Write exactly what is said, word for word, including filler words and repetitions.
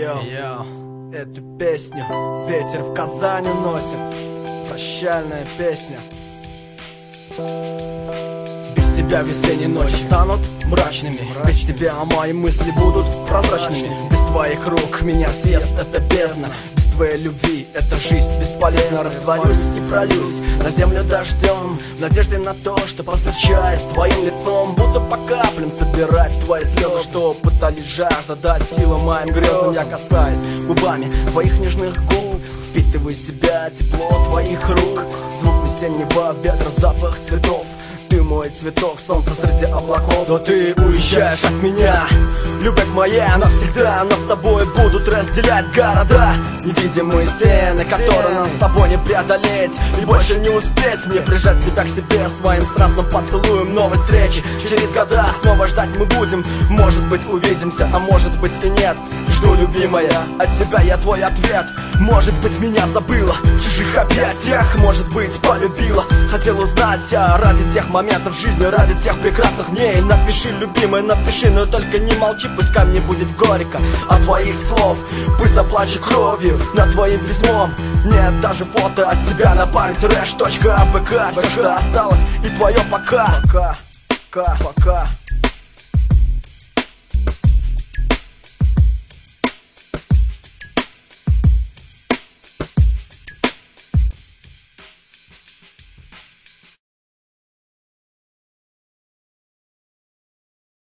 Йо, Йо. Эту песню ветер в Казань уносит. Прощальная песня. Без тебя весенние ночи станут мрачными. Без тебя мои мысли будут прозрачными. Без твоих рук меня съест эта бездна. Без твоей любви эта жизнь бесполезна. Растворюсь и пролюсь на землю дождем, в надежде на то, что повстречаюсь с твоим лицом. Буду по каплям собирать твои слезы, что пытались жажда дать силу моим грезам. Я касаюсь губами твоих нежных губ, впитываю в себя тепло твоих рук. Звук весеннего ветра, запах цветов. Ты мой цветок, солнце среди облаков. Но ты уезжаешь от меня, любовь моя навсегда. Нас с тобой будут разделять города, невидимые стены, которые нам с тобой не преодолеть. И больше не успеть мне прижать тебя к себе своим страстным поцелуем. Новой встречи через года снова ждать мы будем. Может быть увидимся, а может быть и нет. Жду, любимая, от тебя я твой ответ. Может быть меня забыла в чужих объятиях, может быть полюбила. Хотел узнать я ради тех моментов жизни, ради тех прекрасных дней. Напиши, любимая, напиши, но только не молчи. Пускай мне будет горько от твоих слов, пусть заплачу кровью над твоим письмом. Нет даже фото от тебя на память. Рэш.апк, все, что осталось, и твое пока. Пока, пока, пока.